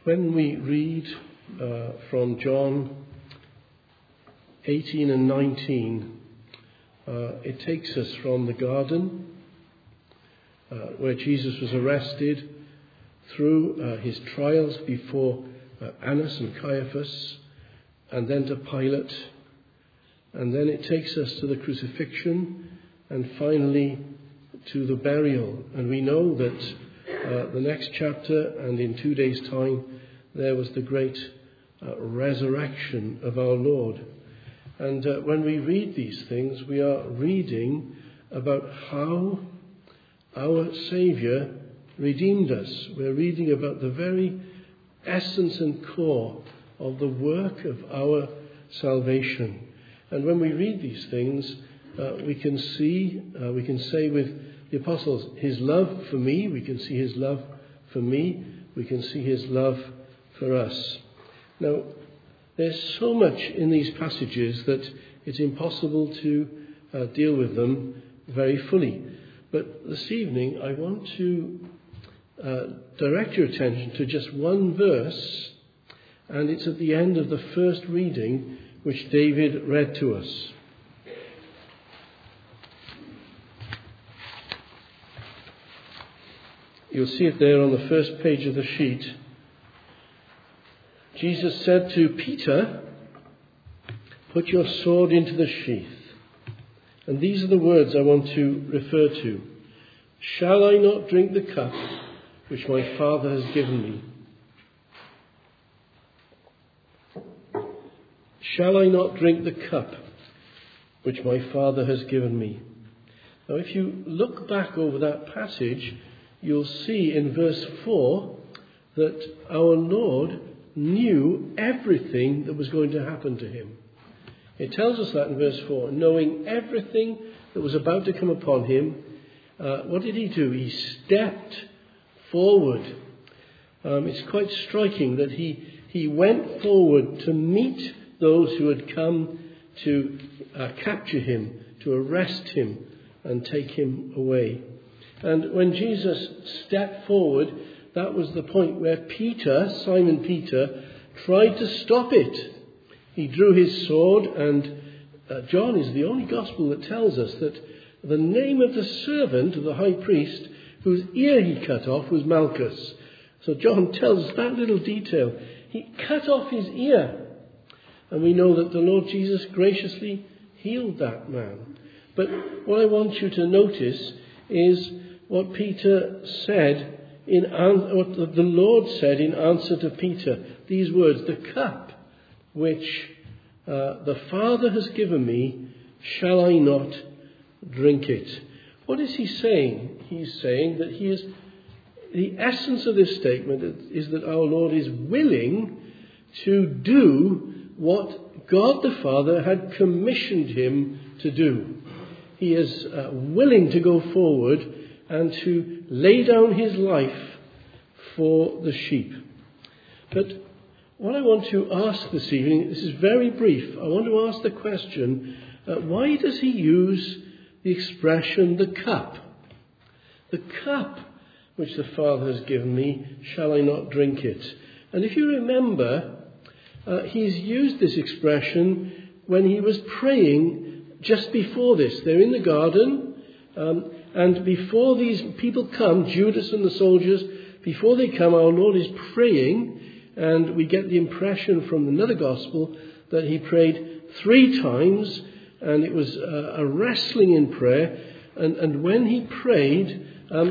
When we read from John 18 and 19, it takes us from the garden where Jesus was arrested through his trials before Annas and Caiaphas, and then to Pilate, and then it takes us to the crucifixion, and finally to the burial. And we know that the next chapter, and in 2 days' time, there was the great resurrection of our Lord. And when we read these things, we are reading about how our Saviour redeemed us. We're reading about the very essence and core of the work of our salvation. And when we read these things, we can say with the apostles, his love for me, we can see his love for me, we can see his love for us. Now, there's so much in these passages that it's impossible to deal with them very fully. But this evening, I want to direct your attention to just one verse, and it's at the end of the first reading which David read to us. You'll see it there on the first page of the sheet. Jesus said to Peter, "Put your sword into the sheath." And these are the words I want to refer to. "Shall I not drink the cup which my Father has given me? Shall I not drink the cup which my Father has given me?" Now, if you look back over that passage, you'll see in verse 4 that our Lord knew everything that was going to happen to him. It tells us that in verse 4, knowing everything that was about to come upon him, what did he do? He stepped forward. It's quite striking that he went forward to meet those who had come to capture him, to arrest him and take him away. And when Jesus stepped forward, that was the point where Peter, Simon Peter, tried to stop it. He drew his sword, and John is the only gospel that tells us that the name of the servant of the high priest whose ear he cut off was Malchus. So John tells us that little detail. He cut off his ear. And we know that the Lord Jesus graciously healed that man. But what I want you to notice is what Peter said, what the Lord said in answer to Peter. These words, "The cup which the Father has given me, shall I not drink it?" What is he saying? He's saying that the essence of this statement is that our Lord is willing to do what God the Father had commissioned him to do. He is willing to go forward and to lay down his life for the sheep. But what I want to ask this evening, this is very brief, I want to ask the question, why does he use the expression, the cup? The cup which the Father has given me, shall I not drink it? And if you remember, he's used this expression when he was praying just before this. They're in the garden, and before these people come, Judas and the soldiers, before they come, our Lord is praying, and we get the impression from another gospel that he prayed 3 times, and it was a wrestling in prayer. And when he prayed,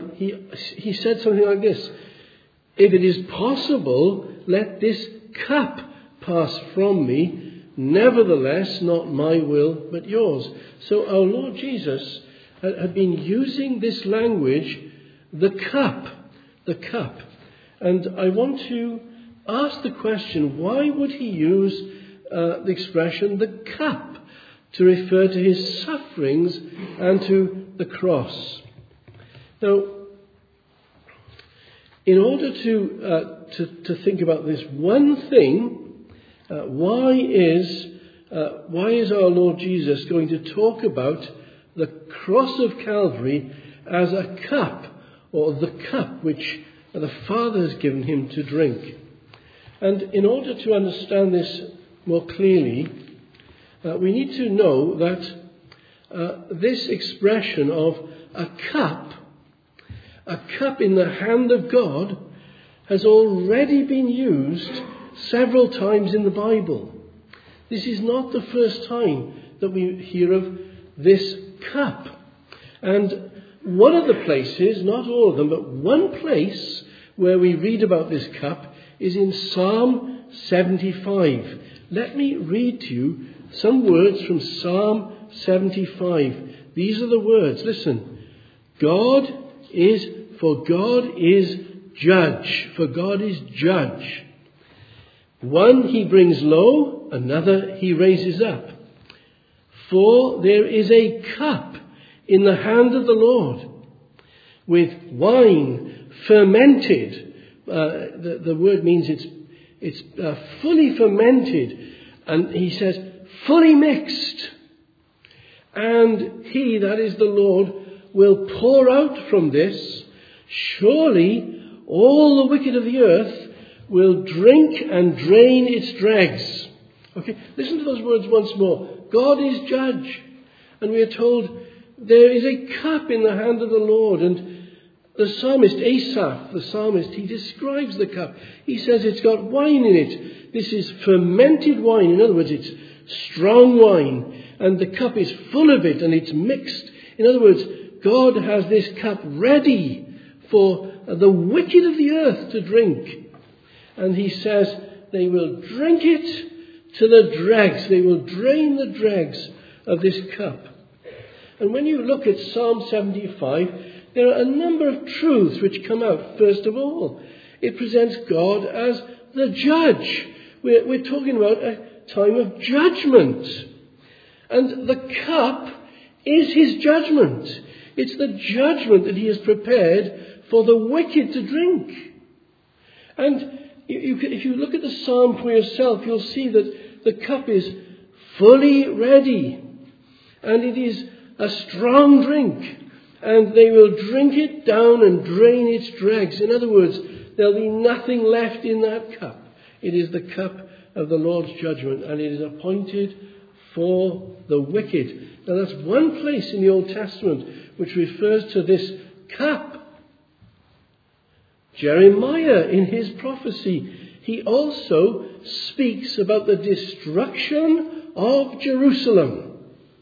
he said something like this: "If it is possible, let this cup pass from me. Nevertheless, not my will, but yours." So our Lord Jesus had been using this language, the cup. And I want to ask the question, why would he use the expression, the cup, to refer to his sufferings and to the cross? Now, in order to think about this one thing, why is our Lord Jesus going to talk about the cross of Calvary as a cup, or the cup which the Father has given him to drink? And in order to understand this more clearly, we need to know that this expression of a cup in the hand of God, has already been used several times in the Bible. This is not the first time that we hear of this cup. And one of the places, not all of them, but one place where we read about this cup is in Psalm 75. Let me read to you some words from Psalm 75. These are the words. Listen. For God is judge. For God is judge. One he brings low, another he raises up. For there is a cup in the hand of the Lord, with wine fermented. The word means it's fully fermented. And he says, fully mixed. And he, that is the Lord, will pour out from this. Surely all the wicked of the earth will drink and drain its dregs. Okay, listen to those words once more. God is judge. And we are told there is a cup in the hand of the Lord. And the psalmist, Asaph, the psalmist, he describes the cup. He says it's got wine in it. This is fermented wine. In other words, it's strong wine. And the cup is full of it and it's mixed. In other words, God has this cup ready for the wicked of the earth to drink. And he says they will drink it to the dregs. They will drain the dregs of this cup. And when you look at Psalm 75, there are a number of truths which come out. First of all, it presents God as the judge. We're talking about a time of judgment. And the cup is his judgment. It's the judgment that he has prepared for the wicked to drink. And if you look at the psalm for yourself, you'll see that the cup is fully ready. And it is a strong drink. And they will drink it down and drain its dregs. In other words, there'll be nothing left in that cup. It is the cup of the Lord's judgment. And it is appointed for the wicked. Now that's one place in the Old Testament which refers to this cup. Jeremiah, in his prophecy, he also speaks about the destruction of Jerusalem.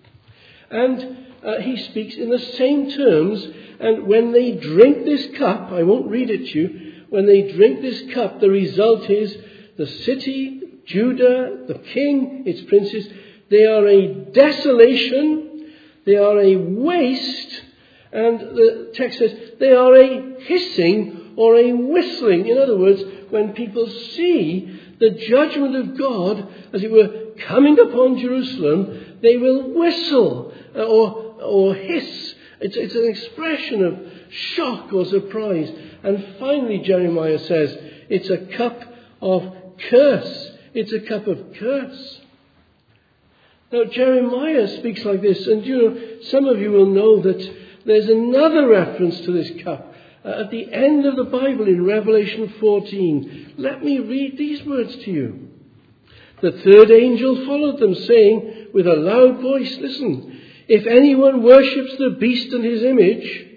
And he speaks in the same terms. And when they drink this cup, I won't read it to you, when they drink this cup, the result is the city, Judah, the king, its princes, they are a desolation, they are a waste, and the text says they are a hissing or a whistling. In other words, when people see the judgment of God, as it were, coming upon Jerusalem, they will whistle or hiss. It's an expression of shock or surprise. And finally, Jeremiah says, it's a cup of curse. It's a cup of curse. Now, Jeremiah speaks like this, and some of you will know that there's another reference to this cup at the end of the Bible in Revelation 14. Let me read these words to you. The third angel followed them, saying with a loud voice, listen, if anyone worships the beast and his image,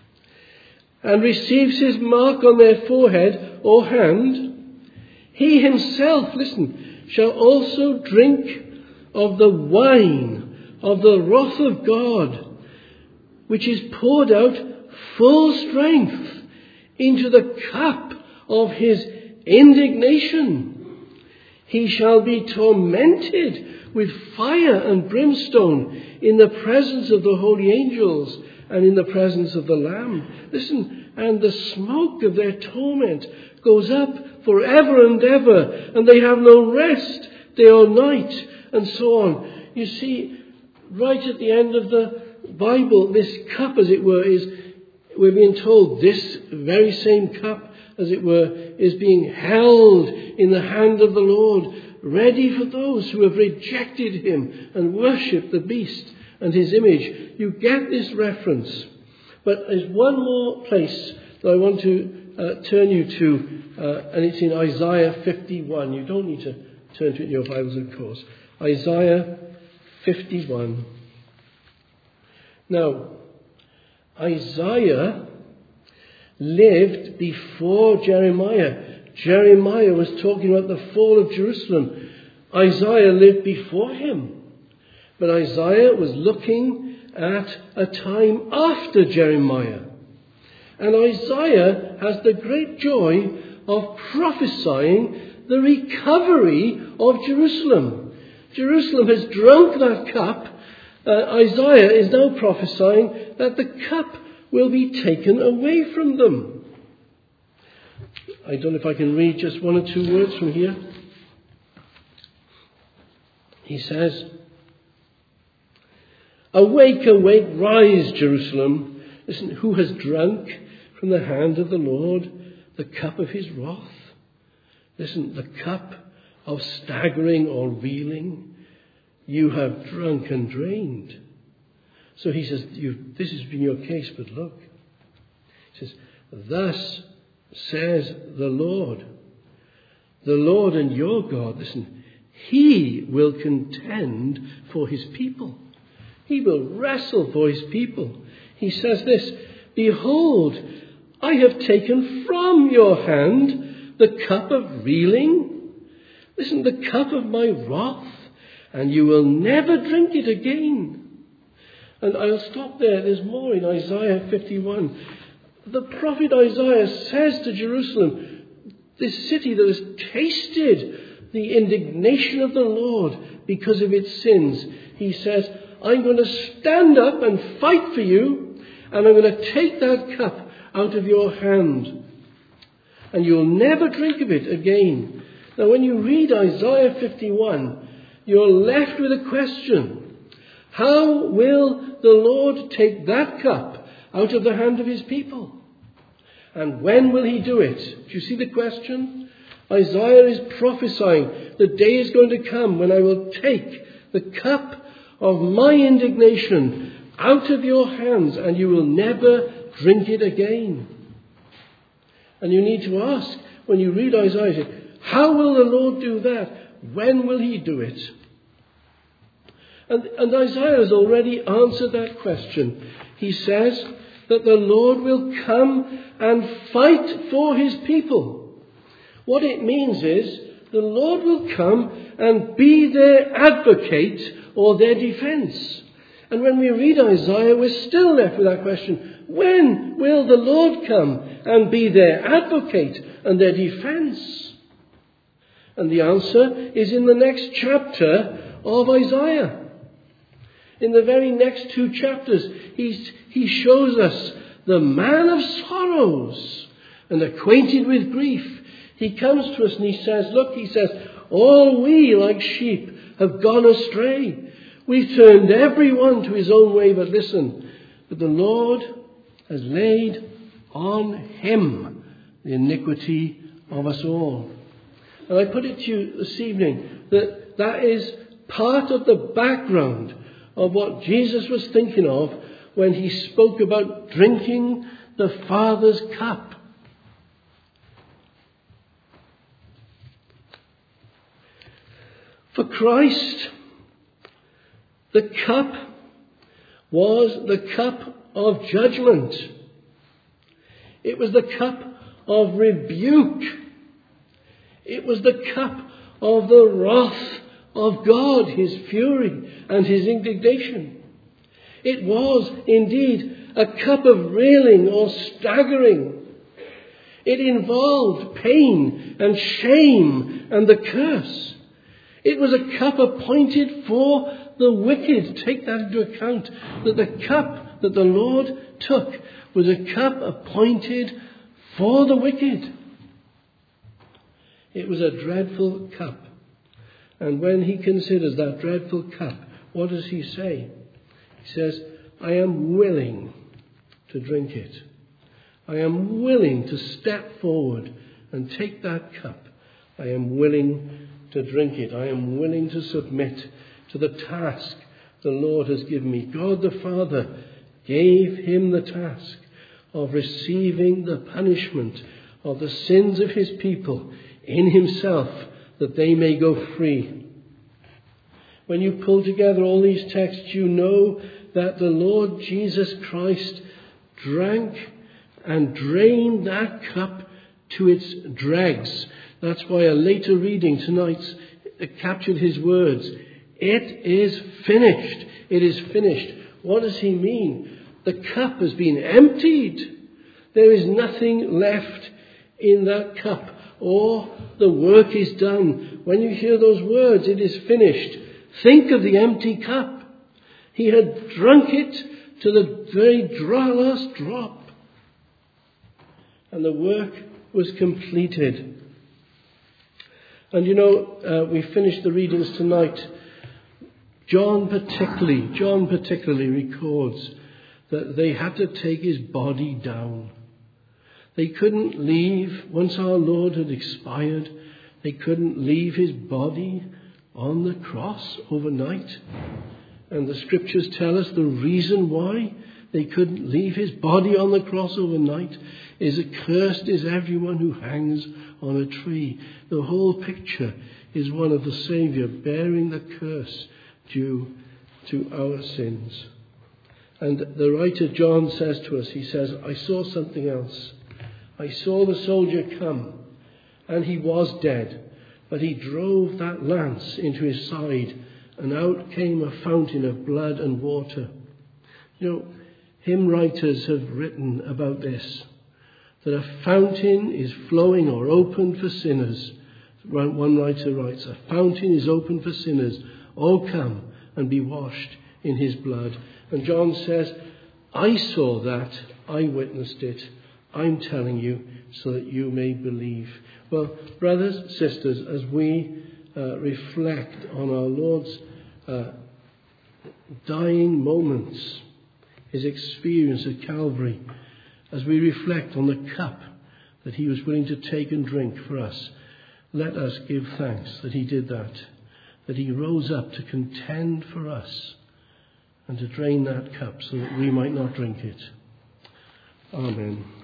and receives his mark on their forehead or hand, he himself, listen, shall also drink of the wine of the wrath of God, which is poured out full strength into the cup of his indignation. He shall be tormented with fire and brimstone in the presence of the holy angels and in the presence of the Lamb. Listen, and the smoke of their torment goes up forever and ever, and they have no rest day or night, and so on. You see, right at the end of the Bible, this cup, as it were, we're being told this very same cup, as it were, is being held in the hand of the Lord, ready for those who have rejected him and worshipped the beast and his image. You get this reference. But there's one more place that I want to turn you to, and it's in Isaiah 51. You don't need to turn to it in your Bibles, of course. Isaiah 51. Now, Isaiah lived before Jeremiah. Jeremiah was talking about the fall of Jerusalem. Isaiah lived before him. But Isaiah was looking at a time after Jeremiah. And Isaiah has the great joy of prophesying the recovery of Jerusalem. Jerusalem has drunk that cup. Isaiah is now prophesying that the cup will be taken away from them. I don't know if I can read just one or two words from here. He says, "Awake, awake, rise, Jerusalem. Listen, who has drunk from the hand of the Lord the cup of his wrath?" Listen, the cup of staggering or reeling you have drunk and drained. So he says, this has been your case, but look. He says, "Thus says the Lord and your God." Listen, he will contend for his people. He will wrestle for his people. He says this, "Behold, I have taken from your hand the cup of reeling." Listen, the cup of my wrath, and you will never drink it again. And I'll stop there. There's more in Isaiah 51. The prophet Isaiah says to Jerusalem, this city that has tasted the indignation of the Lord because of its sins, he says, "I'm going to stand up and fight for you, and I'm going to take that cup out of your hand, and you'll never drink of it again." Now, when you read Isaiah 51, you're left with a question. How will the Lord take that cup out of the hand of his people? And when will he do it? Do you see the question? Isaiah is prophesying the day is going to come when I will take the cup of my indignation out of your hands, and you will never drink it again. And you need to ask, when you read Isaiah, how will the Lord do that? When will he do it? And Isaiah has already answered that question. He says that the Lord will come and fight for his people. What it means is the Lord will come and be their advocate or their defense. And when we read Isaiah, we're still left with that question. When will the Lord come and be their advocate and their defense? And the answer is in the next chapter of Isaiah. In the very next two chapters, he shows us the man of sorrows and acquainted with grief. He comes to us and he says, look, he says, all we like sheep have gone astray. We've turned everyone to his own way, but the Lord has laid on him the iniquity of us all. And I put it to you this evening that is part of the background of what Jesus was thinking of when he spoke about drinking the Father's cup. For Christ, the cup was the cup of judgment. It was the cup of rebuke. It was the cup of the wrath of God, his fury and his indignation. It was indeed a cup of railing or staggering. It involved pain and shame and the curse. It was a cup appointed for the wicked. Take that into account, that the cup that the Lord took was a cup appointed for the wicked. It was a dreadful cup. And when he considers that dreadful cup, what does he say? He says, I am willing to drink it. I am willing to step forward and take that cup. I am willing to drink it. I am willing to submit to the task the Lord has given me. God the Father gave him the task of receiving the punishment of the sins of his people in himself, that they may go free. When you pull together all these texts, you know that the Lord Jesus Christ drank and drained that cup to its dregs. That's why a later reading tonight captured his words. It is finished. It is finished. What does he mean? The cup has been emptied. There is nothing left in that cup. Or the work is done. When you hear those words, it is finished. Think of the empty cup. He had drunk it to the very last drop. And the work was completed. And we finished the readings tonight. John particularly records that they had to take his body down. They couldn't leave, once our Lord had expired, they couldn't leave his body on the cross overnight. And the scriptures tell us the reason why they couldn't leave his body on the cross overnight is accursed is everyone who hangs on a tree. The whole picture is one of the Saviour bearing the curse due to our sins. And the writer John says to us, he says, I saw something else. I saw the soldier come, and he was dead, but he drove that lance into his side, and out came a fountain of blood and water. Hymn writers have written about this, that a fountain is flowing or open for sinners. One writer writes, a fountain is open for sinners. Oh, come and be washed in his blood. And John says, I saw that, I witnessed it. I'm telling you so that you may believe. Well, brothers, sisters, as we reflect on our Lord's dying moments, his experience at Calvary, as we reflect on the cup that he was willing to take and drink for us, let us give thanks that he did that he rose up to contend for us and to drain that cup so that we might not drink it. Amen.